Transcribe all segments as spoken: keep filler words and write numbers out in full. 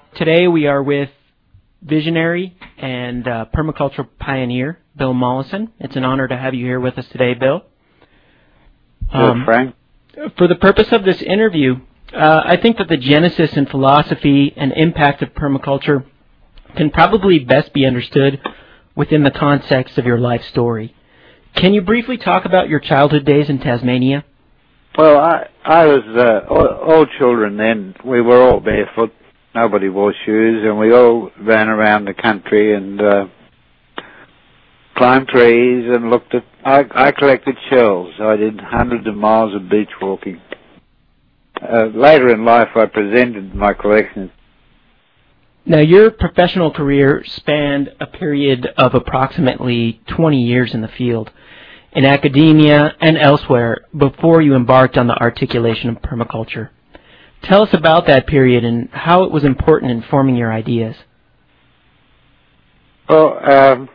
Today we are with visionary and uh, permaculture pioneer, Bill Mollison. It's an honor to have you here with us today, Bill. Um, Frank. For the purpose of this interview, uh, I think that the genesis and philosophy and impact of permaculture can probably best be understood within the context of your life story. Can you briefly talk about your childhood days in Tasmania? Well, I I was uh, all, all children then. We were all barefoot. Nobody wore shoes, and we all ran around the country and uh, climbed trees and looked at. I, I collected shells. I did hundreds of miles of beach walking. Uh, later in life, I presented my collections. Now, your professional career spanned a period of approximately twenty years in the field, in academia and elsewhere, before you embarked on the articulation of permaculture. Tell us about that period and how it was important in forming your ideas. Well, um,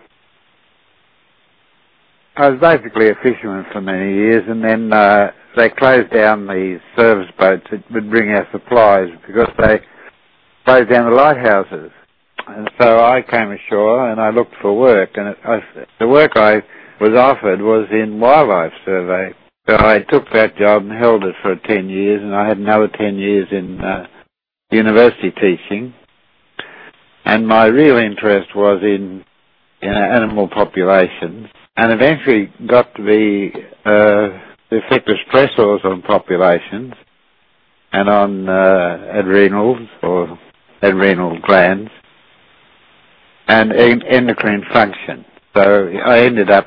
I was basically a fisherman for many years, and then uh, they closed down the service boats that would bring our supplies because they closed down the lighthouses. And so I came ashore and I looked for work, and it, I, the work I was offered was in wildlife survey. So I took that job and held it for ten years, and I had another ten years in uh, university teaching. And my real interest was in, in animal populations, and eventually got to be uh, the effect of stressors on populations and on uh, adrenals or adrenal glands and endocrine function. So I ended up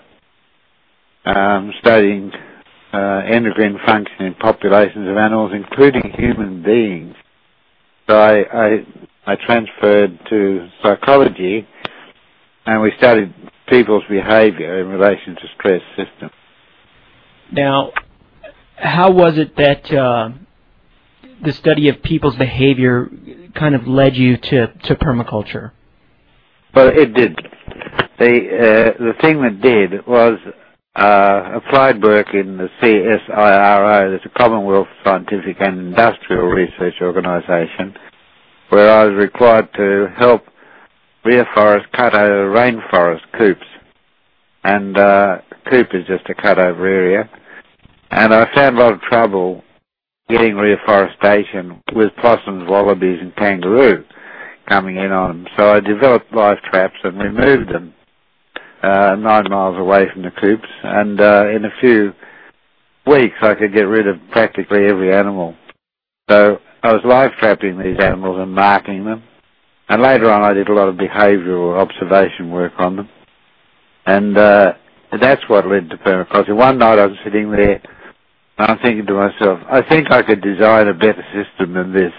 um, studying uh, endocrine function in populations of animals, including human beings. So I, I, I transferred to psychology, and we studied people's behavior in relation to stress systems. Now, how was it that uh, the study of people's behavior kind of led you to, to permaculture? Well, it did. The uh, the thing that did was uh, applied work in the C S I R O, that's a Commonwealth Scientific and Industrial Research Organisation, where I was required to help reforest cut over rainforest coops. And uh, coop is just a cut over area. And I found a lot of trouble getting reforestation with possums, wallabies and kangaroo coming in on them. So I developed live traps and removed them uh, nine miles away from the coops. And uh, in a few weeks I could get rid of practically every animal. So I was live trapping these animals and marking them. And later on I did a lot of behavioural observation work on them. And uh, that's what led to permaculture. One night I was sitting there and I'm thinking to myself, I think I could design a better system than this.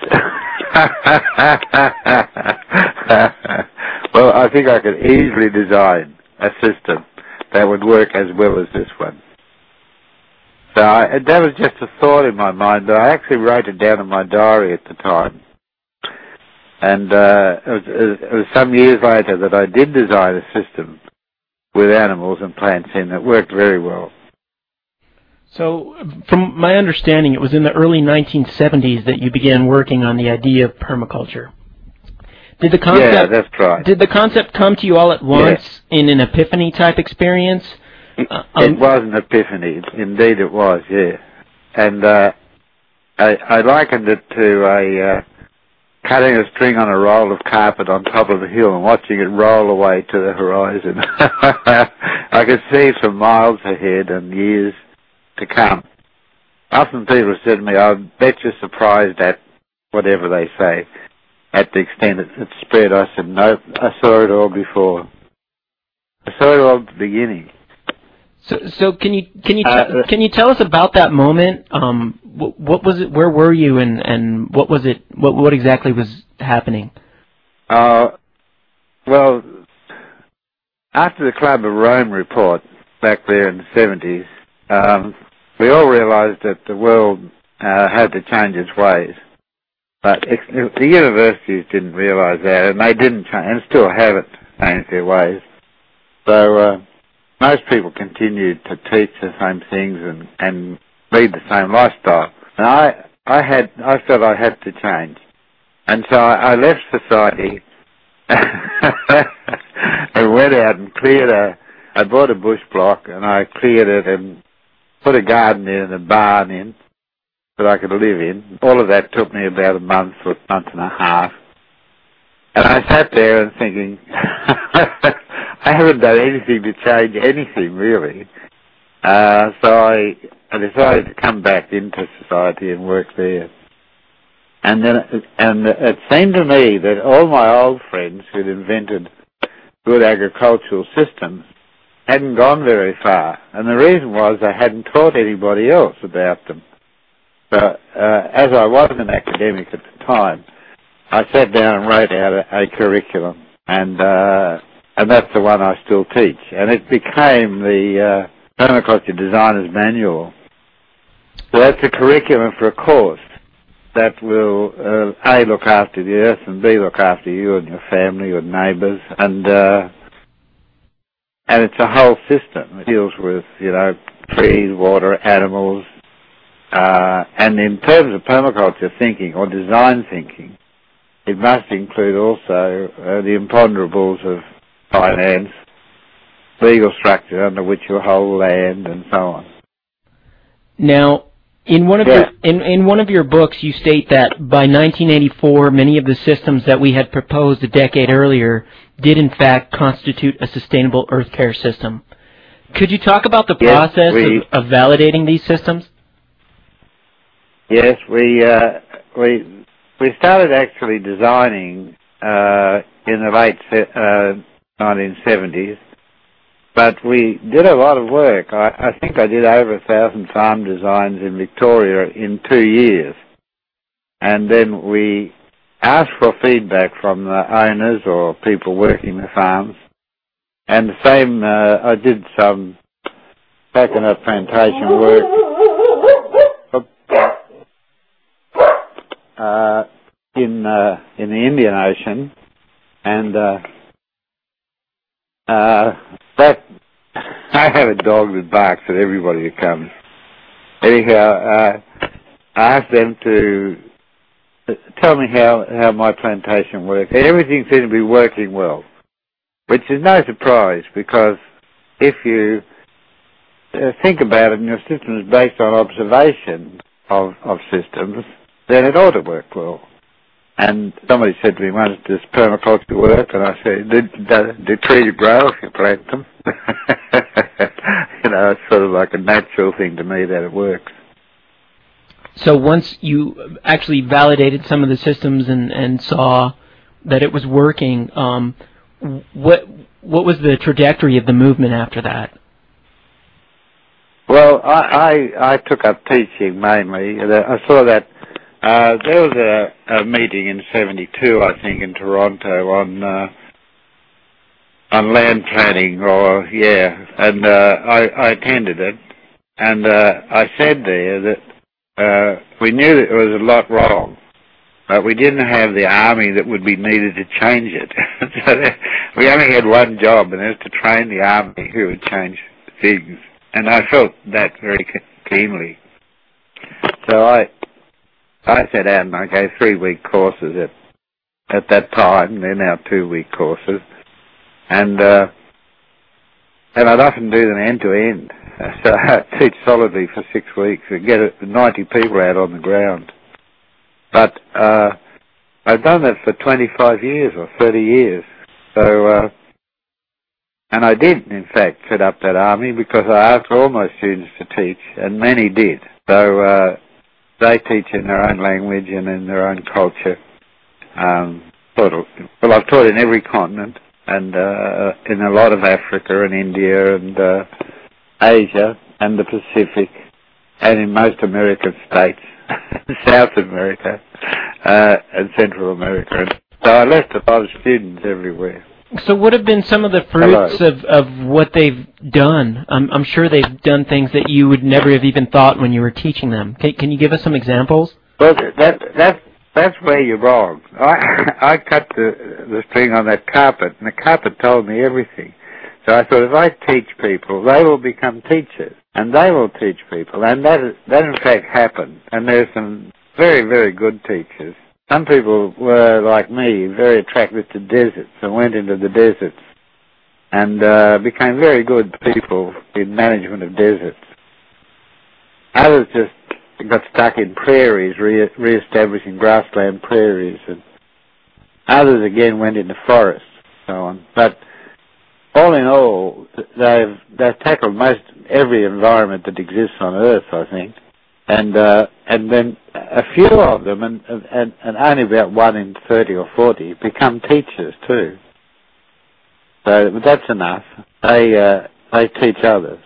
Well, I think I could easily design a system that would work as well as this one. So I, that was just a thought in my mind, but I actually wrote it down in my diary at the time. And uh, it, was, it was some years later that I did design a system with animals and plants in that worked very well. So, from my understanding, it was in the early nineteen seventies that you began working on the idea of permaculture. Did the concept, yeah, that's right. Did the concept come to you all at once yeah. in an epiphany-type experience? It, um, it was an epiphany. Indeed it was, yeah. And uh, I, I likened it to a uh, cutting a string on a roll of carpet on top of a hill and watching it roll away to the horizon. I could see for miles ahead and years to come. Often people have said to me, I bet you're surprised at whatever they say, at the extent it, it spread. I said, no, I saw it all before. I saw it all at the beginning. So, so can you can you t- uh, can you tell us about that moment? Um, what, what was it? Where were you, and, and what was it? What what exactly was happening? Uh, well, after the Club of Rome report back there in the seventies, um, we all realised that the world uh, had to change its ways. But ex- the universities didn't realise that, and they didn't change, and still haven't changed their ways. So uh, most people continued to teach the same things and, and lead the same lifestyle. And I, I had, I felt I had to change. And so I, I left society and went out and cleared a, I bought a bush block and I cleared it and put a garden in and a barn in that I could live in. All of that took me about a month or a month and a half. And I sat there and thinking, I haven't done anything to change anything really. Uh, so I, I decided to come back into society and work there. And then, and it seemed to me that all my old friends who'd invented good agricultural systems hadn't gone very far. And the reason was I hadn't taught anybody else about them. So, uh, as I was an academic at the time, I sat down and wrote out a, a curriculum, and uh, and that's the one I still teach. And it became the uh, Permaculture Designer's Manual. So that's a curriculum for a course that will, uh, A, look after the earth, and B, look after you and your family, your neighbours, and uh, and it's a whole system. It deals with, you know, trees, water, animals, uh, and in terms of permaculture thinking or design thinking, it must include also uh, the imponderables of finance, legal structure under which you hold land, and so on. Now, in one of yeah. your in, in one of your books, you state that by nineteen eighty-four, many of the systems that we had proposed a decade earlier did in fact constitute a sustainable earth care system. Could you talk about the yes, process we, of, of validating these systems? Yes, we uh, we. We started actually designing uh, in the late uh, nineteen seventies, but we did a lot of work. I, I think I did over a thousand farm designs in Victoria in two years. And then we asked for feedback from the owners or people working the farms. And the same, uh, I did some coconut plantation work. Uh, in uh, in the Indian Ocean, and uh, uh, that I have a dog that barks at everybody who comes. Anyhow, uh, I asked them to tell me how, how my plantation works. Everything seemed to be working well, which is no surprise because if you uh, think about it, and your system is based on observation of of systems, then it ought to work well. And somebody said to me once, does permaculture work? And I said, do, do, do trees grow if you plant them? You know, it's sort of like a natural thing to me that it works. So once you actually validated some of the systems and, and saw that it was working, um, what what was the trajectory of the movement after that? Well, I, I, I took up teaching mainly. I saw that Uh, there was a, a meeting in seventy-two, I think, in Toronto on uh, on land planning, or yeah, and uh, I, I attended it, and uh, I said there that uh, we knew that there was a lot wrong, but we didn't have the army that would be needed to change it. So we only had one job, and it was to train the army who would change things, and I felt that very keenly. So I. I sat out and I gave three-week courses at at that time. They're now two-week courses, and uh, and I'd often do them end to end. So I teach solidly for six weeks and get ninety people out on the ground. But uh, I've done that for twenty-five years or thirty years. So uh, and I did, in fact, set up that army because I asked all my students to teach, and many did. So. Uh, They teach in their own language and in their own culture. Um, sort of, well, I've taught in every continent and uh, in a lot of Africa and India and uh, Asia and the Pacific and in most American states, South America uh, and Central America. And so I left a lot of students everywhere. So what have been some of the fruits of, of what they've done? I'm, I'm sure they've done things that you would never have even thought when you were teaching them. Can, can you give us some examples? Well, that, that, that's where you're wrong. I, I cut the, the string on that carpet, and the carpet told me everything. So I thought, if I teach people, they will become teachers, and they will teach people. And that, is, that in fact happened. And there's some very, very good teachers some people were, like me, very attracted to deserts and went into the deserts and uh, became very good people in management of deserts. Others just got stuck in prairies, re- re-establishing grassland prairies, and others again went into forests, so on. But all in all, they've they've tackled most every environment that exists on Earth, I think, and uh, and then a few of them, and, and and only about one in thirty or forty, become teachers too. So that's enough. They uh, they teach others.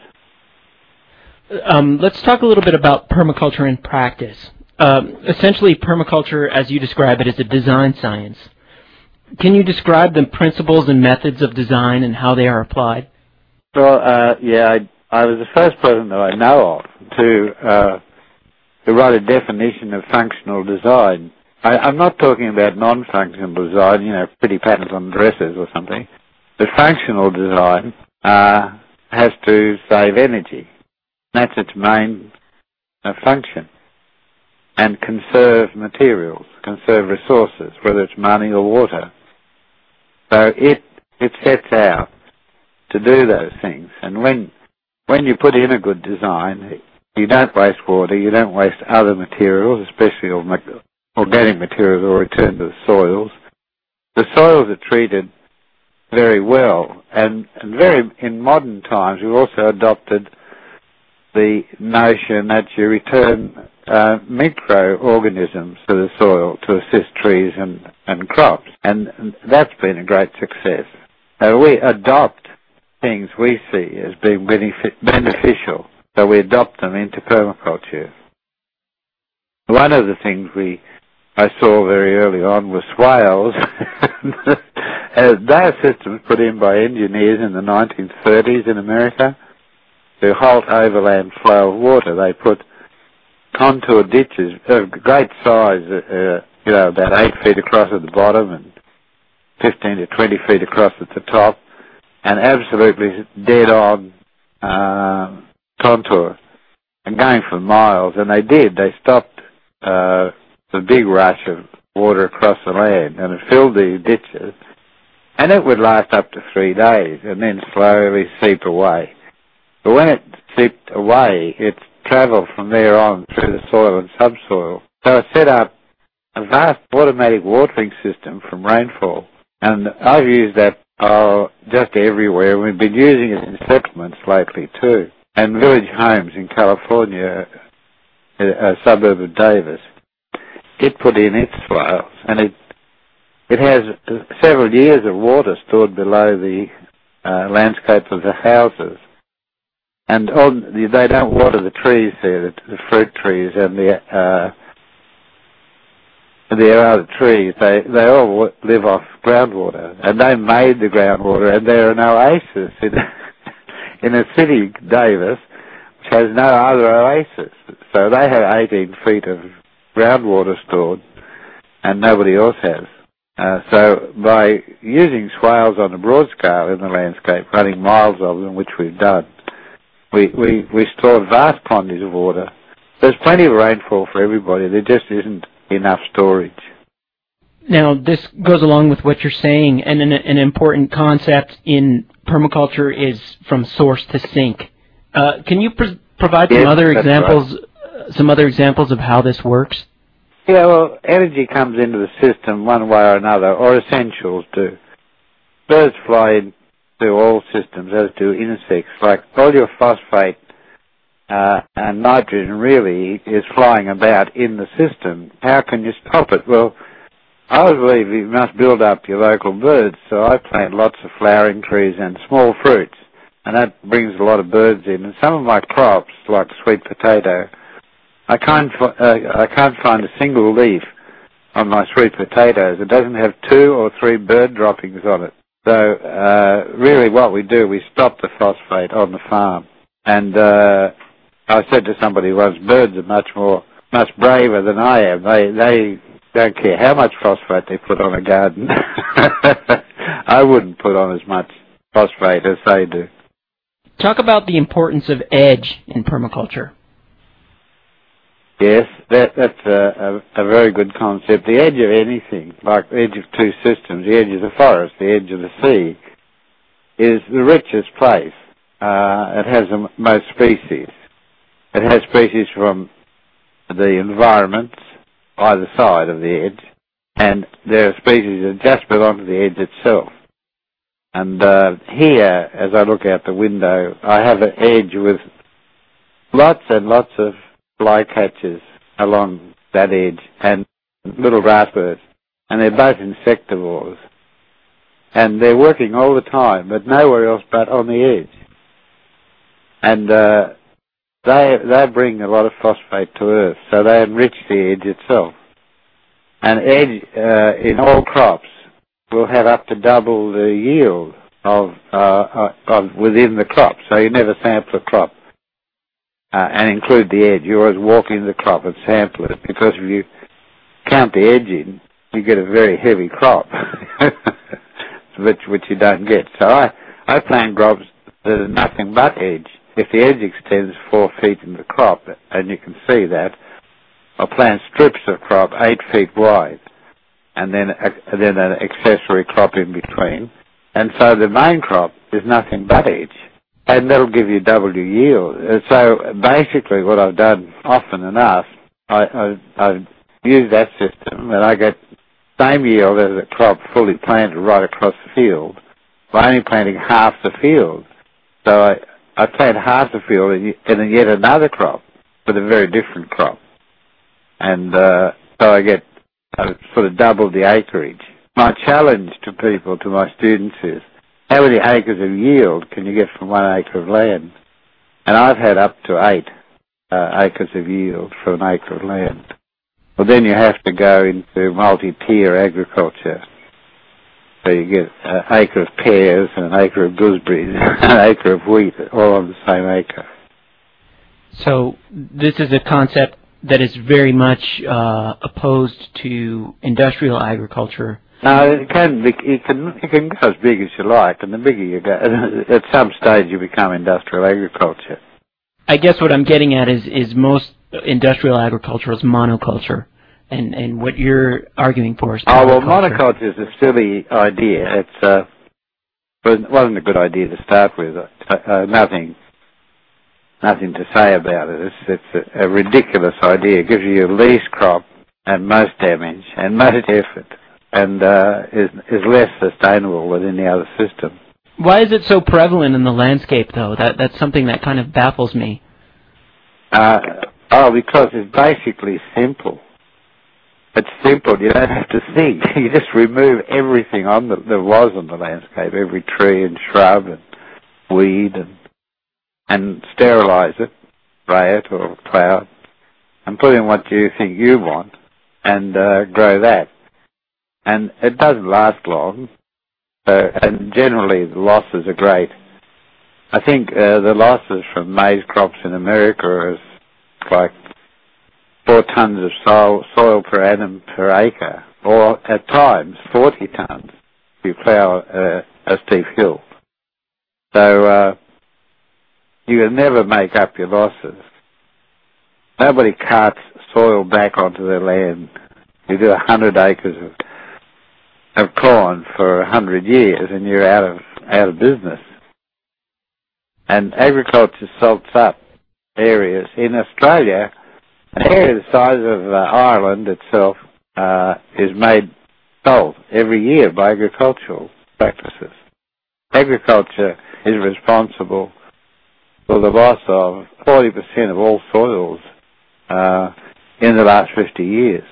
Um, let's talk a little bit about permaculture in practice. Um, essentially, permaculture, as you describe it, is a design science. Can you describe the principles and methods of design and how they are applied? Well, uh, yeah, I, I was the first person that I know of to uh, to write a definition of functional design. I, I'm not talking about non-functional design, you know, pretty patterns on dresses or something. But functional design uh, has to save energy. That's its main uh, function. And conserve materials, conserve resources, whether it's money or water. So it it sets out to do those things. And when when you put in a good design, you don't waste water, you don't waste other materials, especially organic materials, or return to the soils. The soils are treated very well, and, and very in modern times we've also adopted the notion that you return uh, microorganisms to the soil to assist trees and, and crops, and, and that's been a great success. Uh, we adopt things we see as being benefic- beneficial, so we adopt them into permaculture. One of the things we I saw very early on was swales. uh, they are systems put in by engineers in the nineteen thirties in America to halt overland flow of water. They put contour ditches of great size, uh, you know, about eight feet across at the bottom and fifteen to twenty feet across at the top, and absolutely dead-on uh, contour, and going for miles. And they did. They stopped uh, the big rush of water across the land, and it filled these ditches, and it would last up to three days and then slowly seep away. But when it seeped away, it travelled from there on through the soil and subsoil. So it set up a vast automatic watering system from rainfall. And I've used that uh, just everywhere. We've been using it in settlements lately too. And village homes in California, a, a suburb of Davis, it put in its swales, and it it has several years of water stored below the uh, landscape of the houses. And on, they don't water the trees there, the, the fruit trees and the uh, the other trees. They they all live off groundwater, and they made the groundwater, and there are no oases in in a city, Davis, which has no other oasis. So they have eighteen feet of groundwater stored, and nobody else has. Uh, so by using swales on a broad scale in the landscape, running miles of them, which we've done, we, we, we store vast quantities of water. There's plenty of rainfall for everybody. There just isn't enough storage. Now, this goes along with what you're saying, and an, an important concept in permaculture is from source to sink. Uh, can you pr- provide some yes, other examples? Right. Some other examples of how this works? Yeah, well, energy comes into the system one way or another, or essentials do. Birds fly into all systems, as do insects. Like all your phosphate uh, and nitrogen really is flying about in the system. How can you stop it? Well, I believe you must build up your local birds, so I plant lots of flowering trees and small fruits, and that brings a lot of birds in. And some of my crops, like sweet potato, I can't uh, I can't find a single leaf on my sweet potatoes that doesn't have two or three bird droppings on it. So uh, really, what we do, we stop the phosphate on the farm. And uh, I said to somebody once, birds are much more much braver than I am. They they don't care how much phosphate they put on a garden. I wouldn't put on as much phosphate as they do. Talk about the importance of edge in permaculture. Yes, that, that's a, a, a very good concept. The edge of anything, like the edge of two systems, the edge of the forest, the edge of the sea, is the richest place. Uh, it has the m- most species. It has species from the environments either side of the edge, and there are species that just belong to the edge itself. And uh, here, as I look out the window, I have an edge with lots and lots of flycatchers along that edge and little raspberries, and they're both insectivores. And they're working all the time, but nowhere else but on the edge. And uh, they they bring a lot of phosphate to Earth, so they enrich the edge itself. And edge uh, in all crops will have up to double the yield of uh, of within the crop. So you never sample a crop uh, and include the edge. You always walk into the crop and sample it, because if you count the edge in, you get a very heavy crop, which which you don't get. So I I plant crops that are nothing but edge. If the edge extends four feet in the crop, and you can see that, I plant strips of crop eight feet wide, and then a, then an accessory crop in between. And so the main crop is nothing but edge, and that'll give you double your yield. And so basically what I've done often enough, I, I, I've used that system, and I get same yield as a crop fully planted right across the field by only planting half the field. So I, I plant half the field and, and then yet another crop with a very different crop. And uh, so I get uh, sort of double the acreage. My challenge to people, to my students, is how many acres of yield can you get from one acre of land? And I've had up to eight uh, acres of yield from an acre of land. Well, then you have to go into multi-tier agriculture. So you get an acre of pears and an acre of gooseberries, an acre of wheat, all on the same acre. So this is a concept that is very much uh, opposed to industrial agriculture. No, it can, be, it can it can go as big as you like, and the bigger you go, at some stage you become industrial agriculture. I guess what I'm getting at is, is most industrial agriculture is monoculture. And, and what you're arguing for is Oh, well, monoculture is a silly idea. It's uh, it wasn't a good idea to start with. Uh, uh, nothing nothing to say about it. It's, it's a, a ridiculous idea. It gives you least crop and most damage and most effort, and uh, is, is less sustainable than any other system. Why is it so prevalent in the landscape, though? That That's something that kind of baffles me. Uh, oh, because it's basically simple. It's simple. You don't have to think. You just remove everything on the, that was on the landscape, every tree and shrub and weed, and and sterilize it, spray it or cloud, and put in what you think you want, and uh, grow that. And it doesn't last long, uh, and generally the losses are great. I think uh, the losses from maize crops in America are like four tons of soil, soil per annum per acre, or at times forty tons if you plough uh, a steep hill. So uh, you can never make up your losses. Nobody carts soil back onto their land. You do a hundred acres of, of corn for a hundred years, and you're out of out of business. And agriculture salts up areas in Australia. An area the size of uh, Ireland itself uh, is made salt every year by agricultural practices. Agriculture is responsible for the loss of forty percent of all soils uh, in the last fifty years.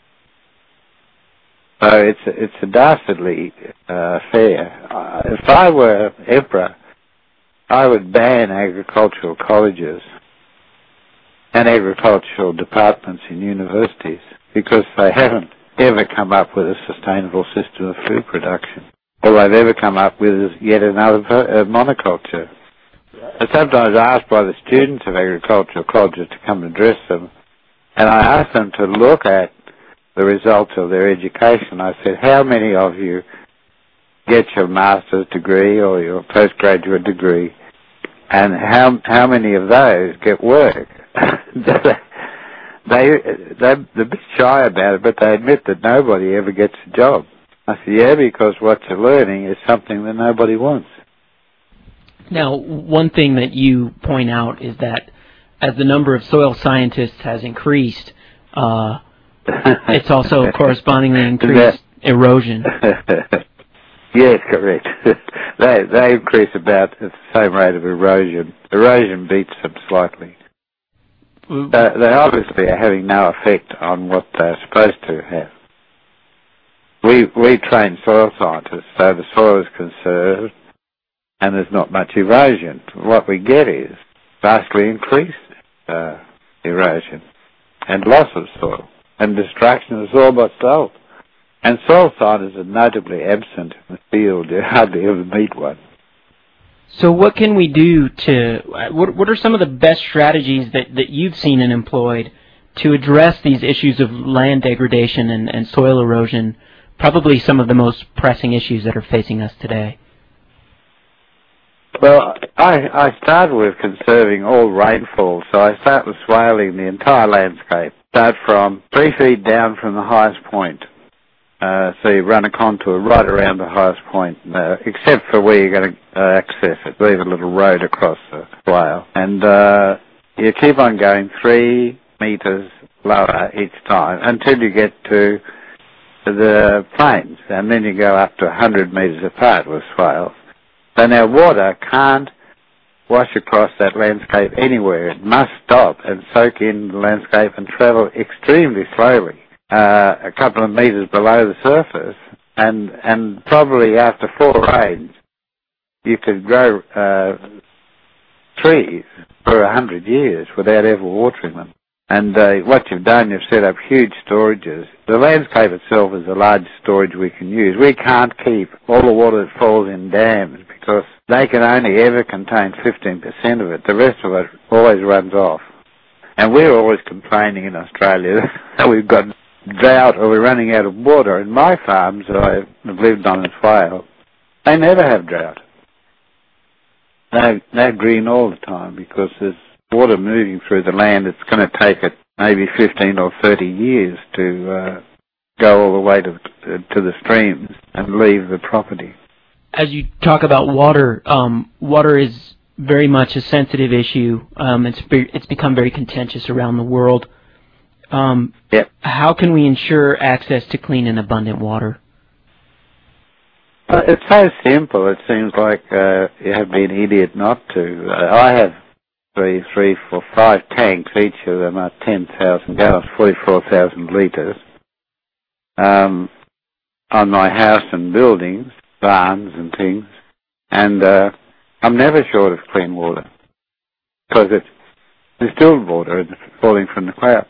So it's it's a dastardly uh, affair. Uh, if I were emperor, I would ban agricultural colleges and agricultural departments in universities, because they haven't ever come up with a sustainable system of food production. All they've ever come up with is yet another uh, monoculture. I'm sometimes asked by the students of agricultural colleges to come and address them, and I ask them to look at the results of their education. I said, how many of you get your master's degree or your postgraduate degree, and how how many of those get work? they, they're a bit shy about it, but they admit that nobody ever gets a job. I said, yeah, because what you're learning is something that nobody wants. Now, one thing that you point out is that as the number of soil scientists has increased, uh, it's also correspondingly increased erosion. Yes, correct. they they increase about the same rate of erosion. Erosion beats them slightly. Mm. So they obviously are having no effect on what they're supposed to have. We we train soil scientists, so the soil is conserved and there's not much erosion. What we get is vastly increased uh, erosion and loss of soil and destruction of soil by salt. And soil scientists are notably absent in the field. You hardly ever meet one. So what can we do to, what, what are some of the best strategies that, that you've seen and employed to address these issues of land degradation and, and soil erosion, probably some of the most pressing issues that are facing us today? Well, I, I started with conserving all rainfall, so I start with swaling the entire landscape. Start from three feet down from the highest point. Uh, so you run a contour right around the highest point, uh, except for where you're going to uh, access it. Leave a little road across the swale. And uh, you keep on going three metres lower each time until you get to the plains. And then you go up to one hundred metres apart with swales. So now water can't wash across that landscape anywhere. It must stop and soak in the landscape and travel extremely slowly. Uh, a couple of metres below the surface, and and probably after four rains, you could grow uh, trees for a hundred years without ever watering them. And uh, what you've done, you've set up huge storages. The landscape itself is the largest storage we can use. We can't keep all the water that falls in dams because they can only ever contain fifteen percent of it. The rest of it always runs off. And we're always complaining in Australia that we've got drought or we're running out of water. In my farms that I've lived on in Wales, they never have drought. They're, they're green all the time because there's water moving through the land. It's going to take it maybe fifteen or thirty years to uh, go all the way to, to the streams and leave the property. As you talk about water, um, water is very much a sensitive issue. Um, it's, be, it's become very contentious around the world. Um, yep. How can we ensure access to clean and abundant water? Uh, it's so simple. It seems like uh, you have to be an idiot not to. Uh, I have three, three, four, five tanks. Each of them are ten thousand gallons, forty-four thousand litres. Um, on my house and buildings, barns and things, and uh, I'm never short of clean water because it's distilled water and falling from the clouds.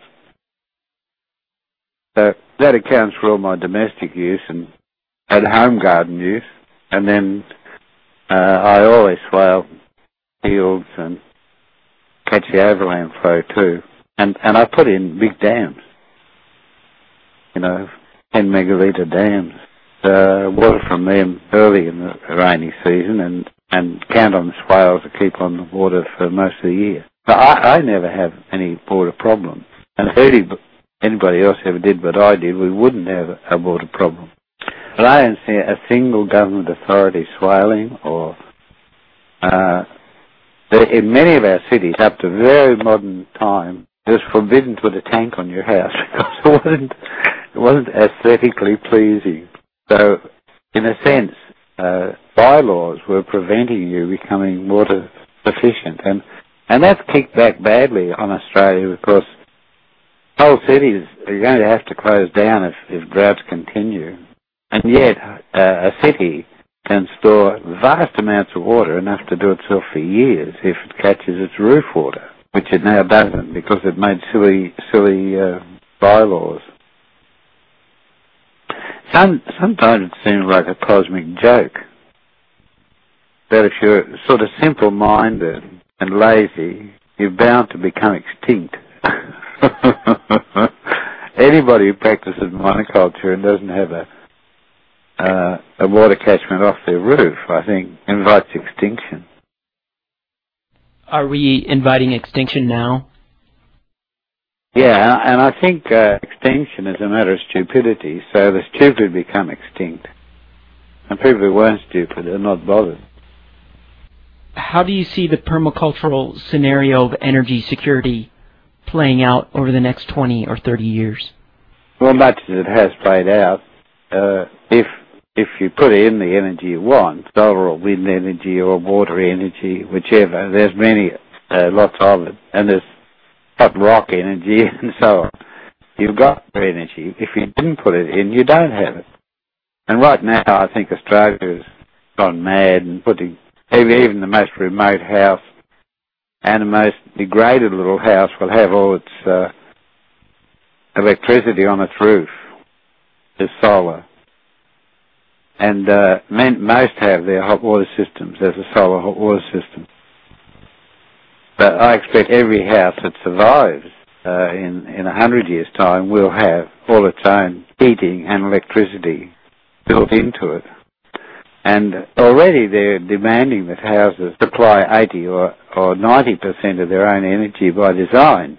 So that accounts for all my domestic use and at-home garden use. And then uh, I always swale fields and catch the overland flow too. And and I put in big dams, you know, ten megalitre dams. Uh, water from them early in the rainy season and, and count on the swales to keep on the water for most of the year. But I, I never have any water problems. And if anybody else ever did what I did, we wouldn't have a water problem. But I don't see a single government authority swaling or uh, in many of our cities up to very modern time it was forbidden to put a tank on your house because it wasn't it wasn't aesthetically pleasing. So in a sense uh, bylaws were preventing you becoming water sufficient, and and that's kicked back badly on Australia because whole cities are going to have to close down if, if droughts continue. And yet, uh, a city can store vast amounts of water, enough to do itself for years, if it catches its roof water, which it now doesn't because it made silly, silly uh, bylaws. Some, sometimes it seems like a cosmic joke that if you're sort of simple-minded and lazy, you're bound to become extinct. Anybody who practices monoculture and doesn't have a uh, a water catchment off their roof, I think, invites extinction. Are we inviting extinction now? Yeah, and I think uh, extinction is a matter of stupidity, so the stupid become extinct. And people who weren't stupid are not bothered. How do you see the permacultural scenario of energy security playing out over the next twenty or thirty years? Well, much as it has played out, uh, if if you put in the energy you want, solar or wind energy or water energy, whichever, there's many, uh, lots of it, and there's hot rock energy and so on. You've got the energy. If you didn't put it in, you don't have it. And right now, I think Australia has gone mad and putting even the most remote house and the most degraded little house will have all its uh, electricity on its roof. There's solar. And uh, men, most have their hot water systems as a solar hot water system. But I expect every house that survives uh, in in a hundred years' time will have all its own heating and electricity built into it. And already they're demanding that houses supply eighty or, or ninety percent of their own energy by design.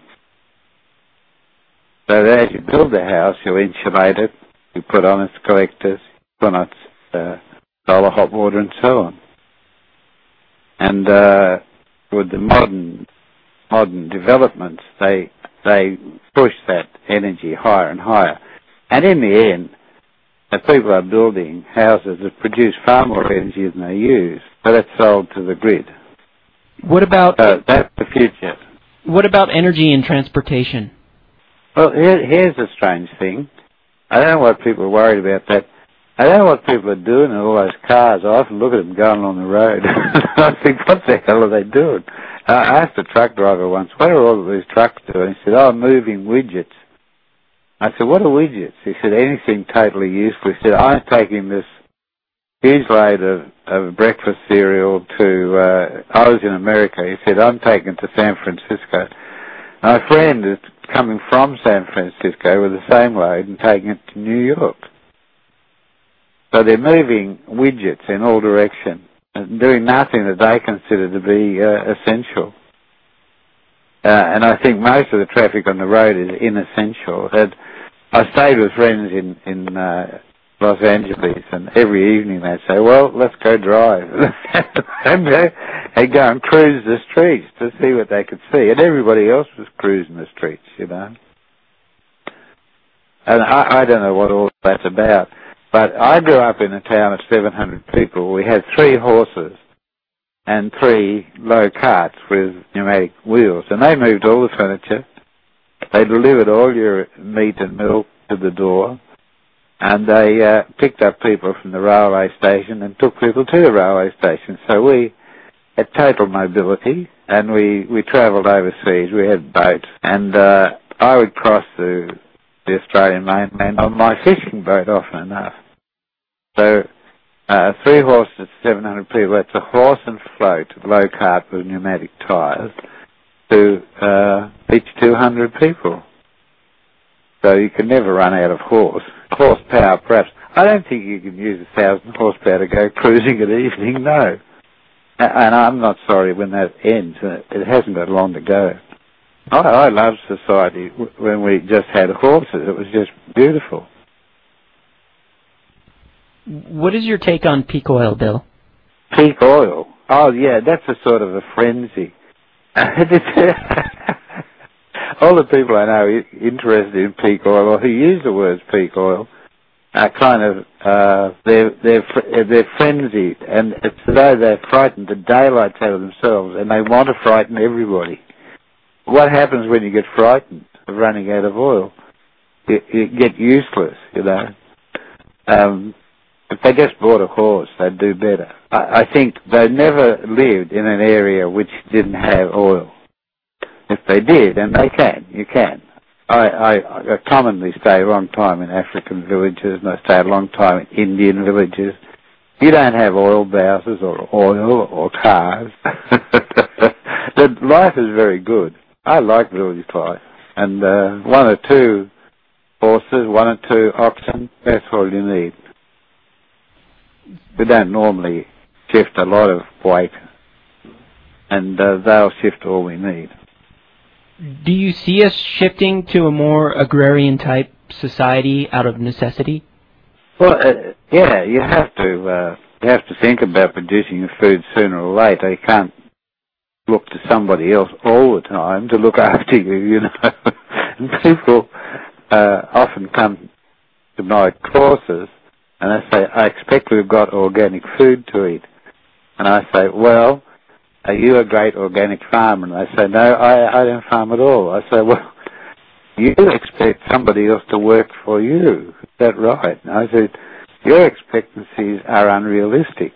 So that as you build the house, you insulate it, you put on its collectors, you put on its uh, solar hot water and so on. And uh, with the modern modern developments, they they push that energy higher and higher. And in the end, the people are building houses that produce far more energy than they use, so that's sold to the grid. What about So that's the future. What about energy and transportation? Well, here, here's a strange thing. I don't know what people are worried about that. I don't know what people are doing in all those cars. I often look at them going on the road. I think, what the hell are they doing? I asked a truck driver once, what are all of these trucks doing? He said, oh, moving widgets. I said, what are widgets? He said, anything totally useful. He said, I'm taking this huge load of, of breakfast cereal to, uh, I was in America. He said, I'm taking it to San Francisco. My friend is coming from San Francisco with the same load and taking it to New York. So they're moving widgets in all directions and doing nothing that they consider to be uh, essential. Uh, and I think most of the traffic on the road is inessential. And I stayed with friends in, in uh, Los Angeles, and every evening they'd say, well, let's go drive. and they'd go and cruise the streets to see what they could see. And everybody else was cruising the streets, you know. And I, I don't know what all that's about. But I grew up in a town of seven hundred people. We had three horses and three low carts with pneumatic wheels, and they moved all the furniture. They delivered all your meat and milk to the door, and they uh, picked up people from the railway station and took people to the railway station. So we had total mobility, and we, we travelled overseas. We had boats, and uh, I would cross the, the Australian mainland on my fishing boat often enough. So uh, three horses, seven hundred people, that's a horse and float, low cart with pneumatic tyres, to uh, each two hundred people. So you can never run out of horse. Horsepower, perhaps. I don't think you can use a thousand horsepower to go cruising at evening, no. And I'm not sorry when that ends. It hasn't got long to go. I, I loved society when we just had horses. It was just beautiful. What is your take on peak oil, Bill? Peak oil? Oh, yeah, that's a sort of a frenzy. All the people I know interested in peak oil or who use the words peak oil are kind of, uh, they're, they're, they're frenzied, and it's as though they're frightened the daylights out of themselves, and they want to frighten everybody. What happens when you get frightened of running out of oil? You, you get useless, you know. Um, if they just bought a horse, they'd do better. I, I think they never lived in an area which didn't have oil. If they did, and they can, you can. I, I, I commonly stay a long time in African villages, and I stay a long time in Indian villages. You don't have oil houses or oil or cars. The life is very good. I like village life. And uh, one or two horses, one or two oxen, that's all you need. We don't normally shift a lot of weight, and uh, they'll shift all we need. Do you see us shifting to a more agrarian-type society out of necessity? Well, uh, yeah, you have to. Uh, you have to think about producing your food sooner or later. You can't look to somebody else all the time to look after you. You know, and people uh, often come to my courses and they say, "I expect we've got organic food to eat," and I say, "Well, are you a great organic farmer?" And they say, "No, I, I don't farm at all." I say, "Well, you expect somebody else to work for you. Is that right?" And I said, "Your expectancies are unrealistic.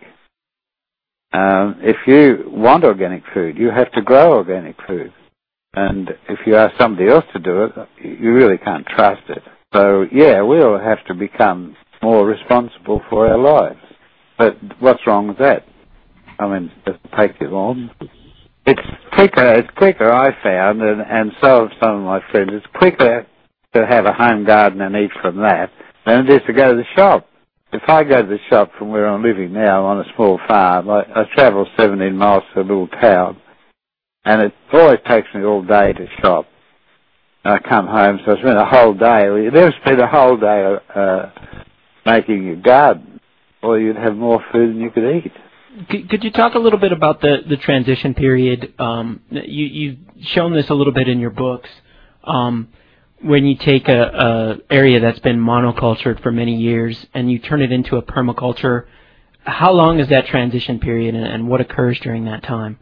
Um, if you want organic food, you have to grow organic food. And if you ask somebody else to do it, you really can't trust it. So, yeah, we'll have to become more responsible for our lives. But what's wrong with that? I mean, does it take you long? It's quicker, it's quicker, I found, and, and so have some of my friends, it's quicker to have a home garden and eat from that than it is to go to the shop. If I go to the shop from where I'm living now on a small farm, I, I travel seventeen miles to a little town, and it always takes me all day to shop. And I come home, so I spend a whole day, well, you never spend a whole day uh, making your garden, or you'd have more food than you could eat. Could you talk a little bit about the, the transition period? Um, you, you've shown this a little bit in your books. Um, when you take a, a area that's been monocultured for many years and you turn it into a permaculture, how long is that transition period and, and what occurs during that time?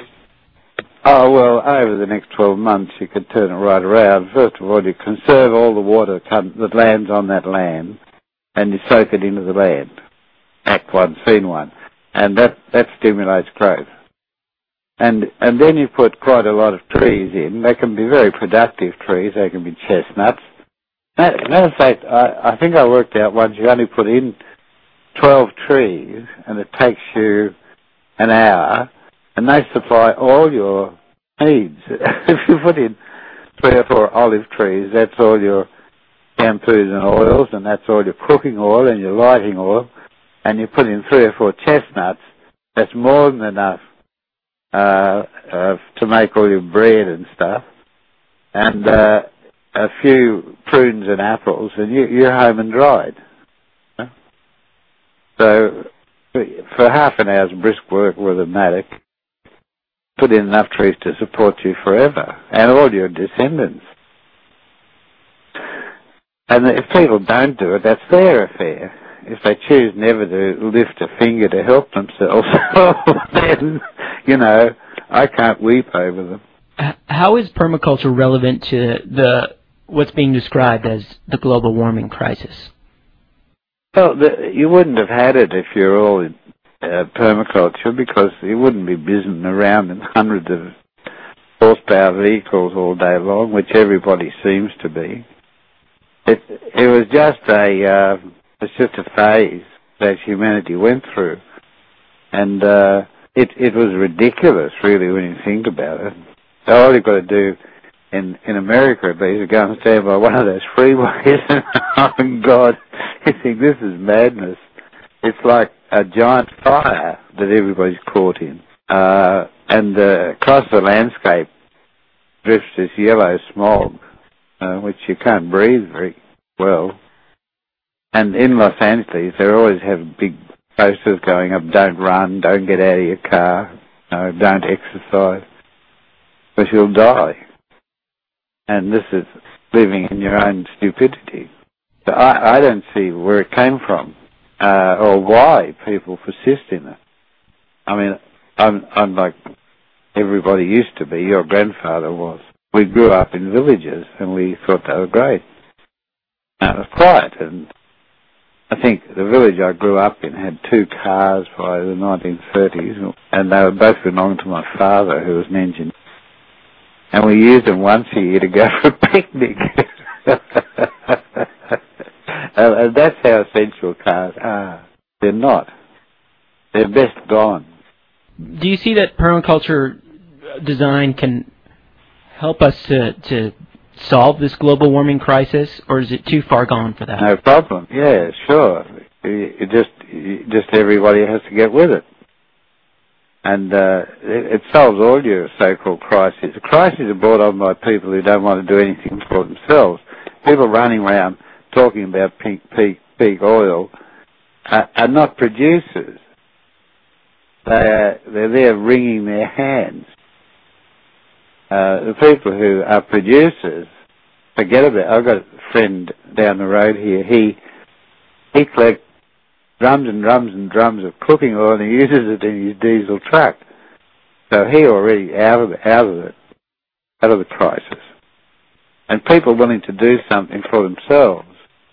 Oh, well, over the next twelve months you could turn it right around. First of all, you conserve all the water that lands on that land and you soak it into the land. Act one, scene one. And that, that stimulates growth. And and then you put quite a lot of trees in. They can be very productive trees. They can be chestnuts. Matter of fact, I, I think I worked out once you only put in twelve trees and it takes you an hour and they supply all your needs. If you put in three or four olive trees, that's all your shampoos and oils, and that's all your cooking oil and your lighting oil. And you put in three or four chestnuts, that's more than enough uh, uh, to make all your bread and stuff. And uh, a few prunes and apples, and you, you're home and dried. So for half an hour's brisk work with a mattock, put in enough trees to support you forever, and all your descendants. And if people don't do it, that's their affair. If they choose never to lift a finger to help themselves, then, you know, I can't weep over them. How is permaculture relevant to the what's being described as the global warming crisis? Well, the, you wouldn't have had it if you're all in uh, permaculture, because you wouldn't be busying around in hundreds of horsepower vehicles all day long, which everybody seems to be. It, it was just a... Uh, It's just a phase that humanity went through. And uh, it it was ridiculous, really, when you think about it. So all you've got to do in, in America, at least, is go and stand by one of those freeways and, oh, God, you think this is madness. It's like a giant fire that everybody's caught in. Uh, and uh, across the landscape drifts this yellow smog, uh, which you can't breathe very well. And in Los Angeles, they always have big posters going up, don't run, don't get out of your car, no, don't exercise, because you'll die. And this is living in your own stupidity. So I, I don't see where it came from, uh, or why people persist in it. I mean, I'm, I'm like everybody used to be, your grandfather was. We grew up in villages, and we thought they were great. And it was quiet, and I think the village I grew up in had two cars by the nineteen thirties, and they both belonged to my father, who was an engineer. And we used them once a year to go for a picnic. And that's how essential cars are. They're not. They're best gone. Do you see that permaculture design can help us to, to solve this global warming crisis, or is it too far gone for that? No problem. Yeah, sure. You just, you just everybody has to get with it. And uh, it, it solves all your so-called crises. The crises are brought on by people who don't want to do anything for themselves. People running around talking about peak, peak, peak oil are, are not producers. They are, they're there wringing their hands. Uh, the people who are producers, forget about it. I've got a friend down the road here. He he collects drums and drums and drums of cooking oil and he uses it in his diesel truck. So he already out of the, out of it, out of the crisis. And people willing to do something for themselves,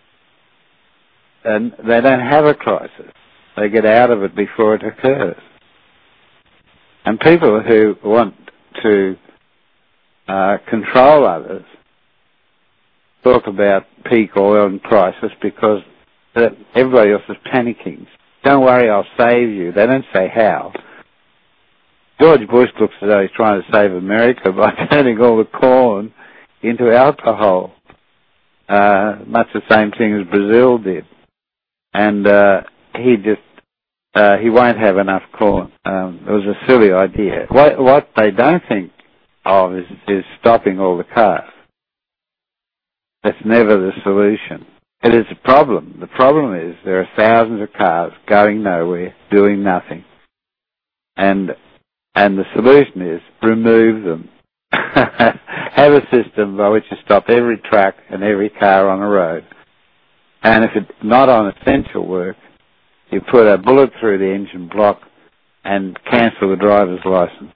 and they don't have a crisis. They get out of it before it occurs. And people who want to uh, control others talk about peak oil and crisis because everybody else is panicking. Don't worry, I'll save you. They don't say how. George Bush looks as though he's trying to save America by turning all the corn into alcohol. Uh, much the same thing as Brazil did. And uh, he just, uh, he won't have enough corn. Um, it was a silly idea. What, what they don't think of is, is stopping all the cars. That's never the solution. It is a problem. The problem is there are thousands of cars going nowhere, doing nothing. And and the solution is remove them. Have a system by which you stop every truck and every car on the road. And if it's not on essential work, you put a bullet through the engine block and cancel the driver's license.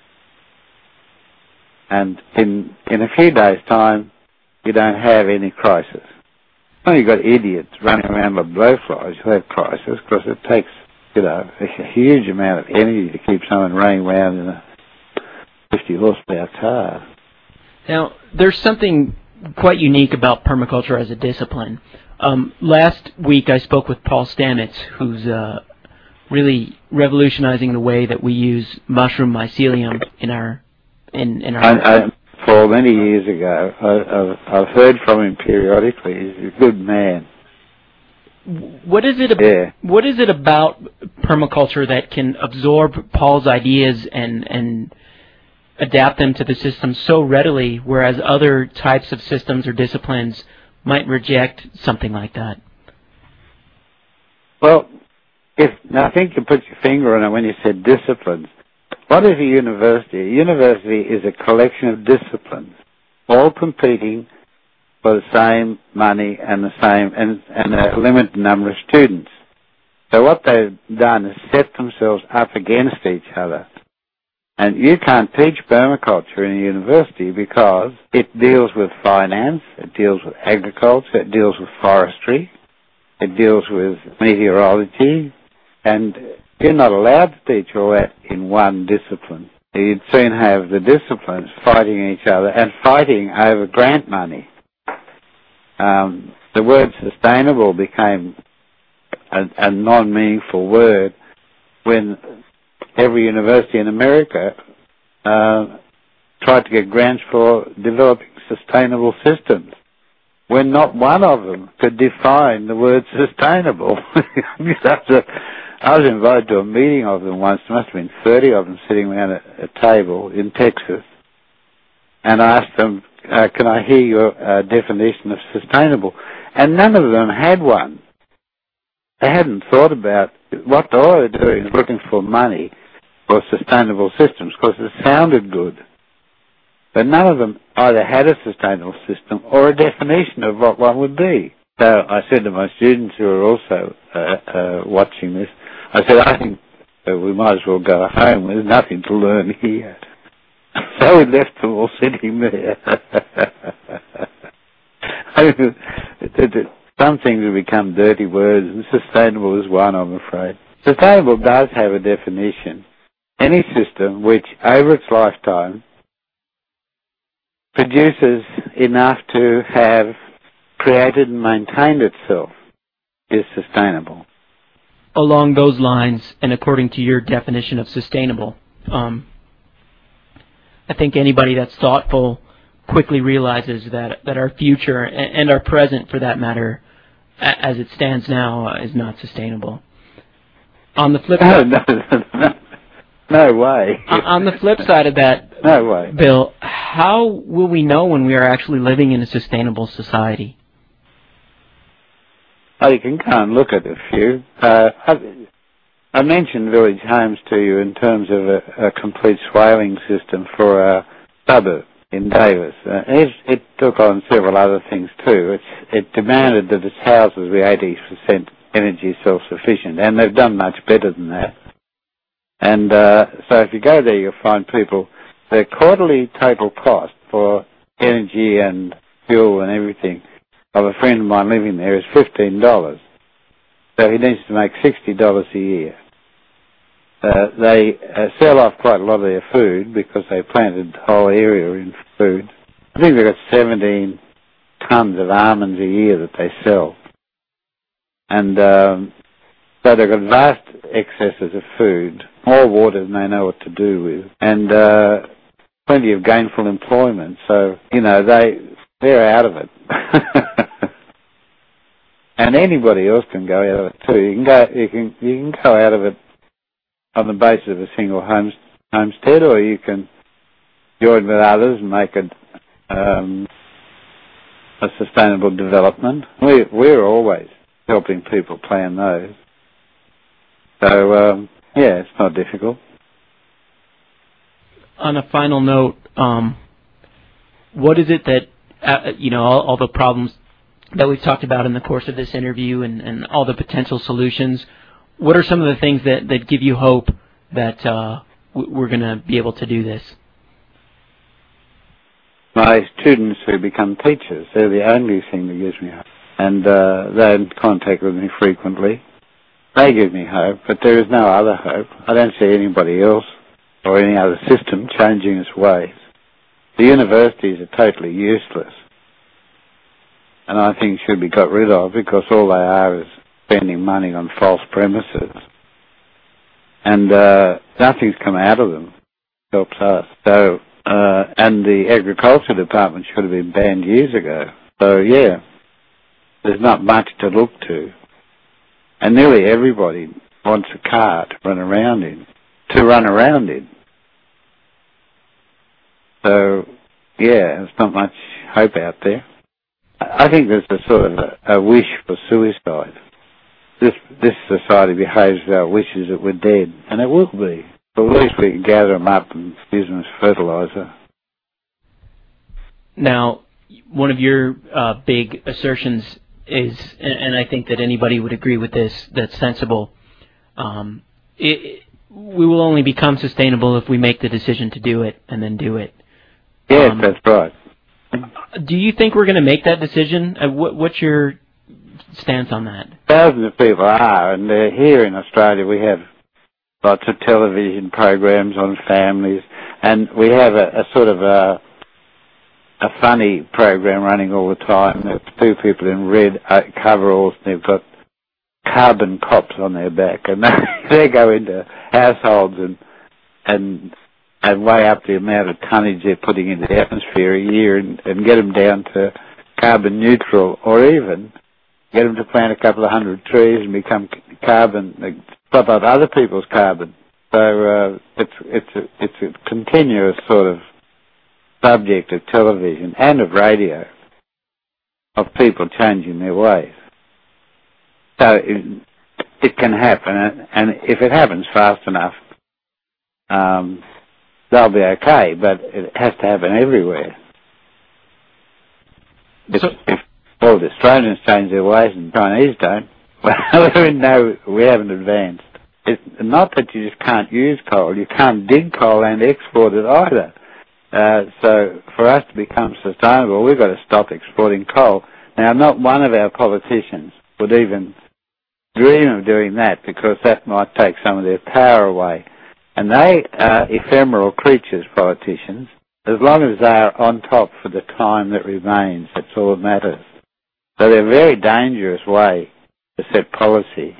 And in in a few days' time, you don't have any crisis. Well, you've got idiots running around like blowflies who have crisis because it takes, you know, a huge amount of energy to keep someone running around in a fifty horsepower car. Now, there's something quite unique about permaculture as a discipline. Um, last week I spoke with Paul Stamets, who's uh, really revolutionizing the way that we use mushroom mycelium in our in in our. I, I, Paul, many years ago, I, I've, I've heard from him periodically. He's a good man. What is it? Ab- yeah. What is it about permaculture that can absorb Paul's ideas and and adapt them to the system so readily, whereas other types of systems or disciplines might reject something like that? Well, if I think you put your finger on it when you said disciplines. What is a university? A university is a collection of disciplines, all competing for the same money and the same and, and a limited number of students. So what they've done is set themselves up against each other. And you can't teach permaculture in a university because it deals with finance, it deals with agriculture, it deals with forestry, it deals with meteorology, and you're not allowed to teach all that in one discipline. You'd soon have the disciplines fighting each other and fighting over grant money. Um, the word sustainable became a, a non-meaningful word when every university in America uh, tried to get grants for developing sustainable systems, when not one of them could define the word sustainable. I was invited to a meeting of them once. There must have been thirty of them sitting around a, a table in Texas. And I asked them, uh, can I hear your uh, definition of sustainable? And none of them had one. They hadn't thought about what they were doing is looking for money for sustainable systems because it sounded good. But none of them either had a sustainable system or a definition of what one would be. So I said to my students who are also uh, uh, watching this, I said, I think uh, we might as well go home. There's nothing to learn here. So we left them all sitting there. Some things have become dirty words, and sustainable is one, I'm afraid. Sustainable does have a definition. Any system which, over its lifetime, produces enough to have created and maintained itself is sustainable. Along those lines, and according to your definition of sustainable, um, I think anybody that's thoughtful quickly realizes that, that our future, and our present for that matter, as it stands now, uh, is not sustainable. On the flip side... No, no, no, No way. On the flip side of that, no way. Bill, how will we know when we are actually living in a sustainable society? Well, you can go and look at a few. Uh, I, I mentioned village homes to you in terms of a, a complete swaling system for a suburb in Davis. Uh, it, it took on several other things too. It's, it demanded that its houses be eighty percent energy self-sufficient, and they've done much better than that. And uh, so if you go there, you'll find people, their quarterly total cost for energy and fuel and everything of a friend of mine living there is fifteen dollars. So he needs to make sixty dollars a year. Uh, they uh, sell off quite a lot of their food because they planted the whole area in food. I think they've got seventeen tons of almonds a year that they sell. And um, so they've got vast excesses of food, more water than they know what to do with, and uh, plenty of gainful employment. So, you know, they, they're out of it. And anybody else can go out of it too. You can go, you can, you can go out of it on the basis of a single homes, homestead, or you can join with others and make it um, a sustainable development. We, we're always helping people plan those. So, um, yeah, it's not difficult. On a final note, um, what is it that, uh, you know, all, all the problems that we've talked about in the course of this interview and, and all the potential solutions, what are some of the things that, that give you hope that uh, we're going to be able to do this? My students who become teachers, they're the only thing that gives me hope. And uh, they're in contact with me frequently. They give me hope, but there is no other hope. I don't see anybody else or any other system changing its ways. The universities are totally useless, and I think should be got rid of because all they are is spending money on false premises. And uh, nothing's come out of them. It helps us. So, uh, and the agriculture department should have been banned years ago. So, yeah, there's not much to look to. And nearly everybody wants a car to run around in, to run around in. So, yeah, there's not much hope out there. I think there's a sort of a, a wish for suicide. This this society behaves without wishes that we're dead, and it will be. But at least we can gather them up and use them as fertilizer. Now, one of your uh, big assertions is, and, and I think that anybody would agree with this, that's sensible, um, it, we will only become sustainable if we make the decision to do it and then do it. Yes, um, that's right. Do you think we're going to make that decision? Uh, what, what's your stance on that? Thousands of people are, and uh, here in Australia we have lots of television programs on families, and we have a, a sort of a, a funny program running all the time. There's two people in red coveralls, and they've got carbon cops on their back, and they, they go into households and and and weigh up the amount of tonnage they're putting into the atmosphere a year and, and get them down to carbon neutral, or even get them to plant a couple of hundred trees and become carbon, stop up other people's carbon. So uh, it's it's a, it's a continuous sort of subject of television and of radio of people changing their ways. So it, it can happen, and if it happens fast enough, um, they'll be okay, but it has to happen everywhere. If, so, if all the Australians change their ways and Chinese don't, well, we know we haven't advanced. It's not that you just can't use coal, you can't dig coal and export it either. Uh, so for us to become sustainable, we've got to stop exporting coal. Now, not one of our politicians would even dream of doing that, because that might take some of their power away. And they are ephemeral creatures, politicians. As long as they are on top for the time that remains, that's all that matters. So they're a very dangerous way to set policy.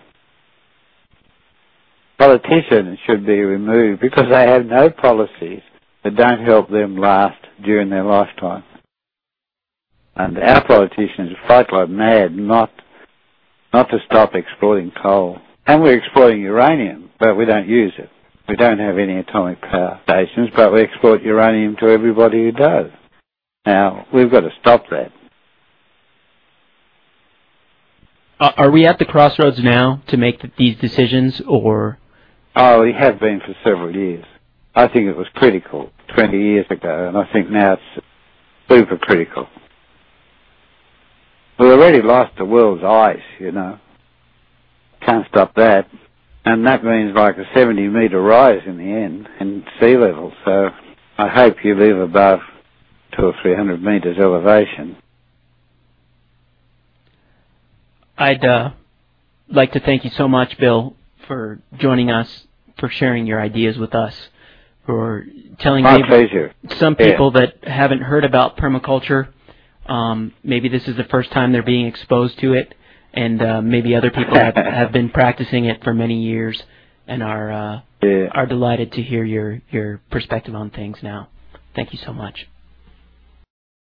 Politicians should be removed because they have no policies that don't help them last during their lifetime. And our politicians fight like mad not not to stop exporting coal. And we're exporting uranium, but we don't use it. We don't have any atomic power stations, but we export uranium to everybody who does. Now, we've got to stop that. Uh, are we at the crossroads now to make th- these decisions, or? Oh, we have been for several years. I think it was critical twenty years ago, and I think now it's super critical. We've already lost the world's ice, you know. Can't stop that. And that means like a seventy metre rise in the end in sea level. So I hope you live above two or three hundred metres elevation. I'd uh, like to thank you so much, Bill, for joining us, for sharing your ideas with us, for telling My maybe pleasure. some people Yeah. that haven't heard about permaculture. Um, maybe this is the first time they're being exposed to it, and uh, maybe other people have, have been practicing it for many years and are uh, Yeah. are delighted to hear your, your perspective on things now. Thank you so much.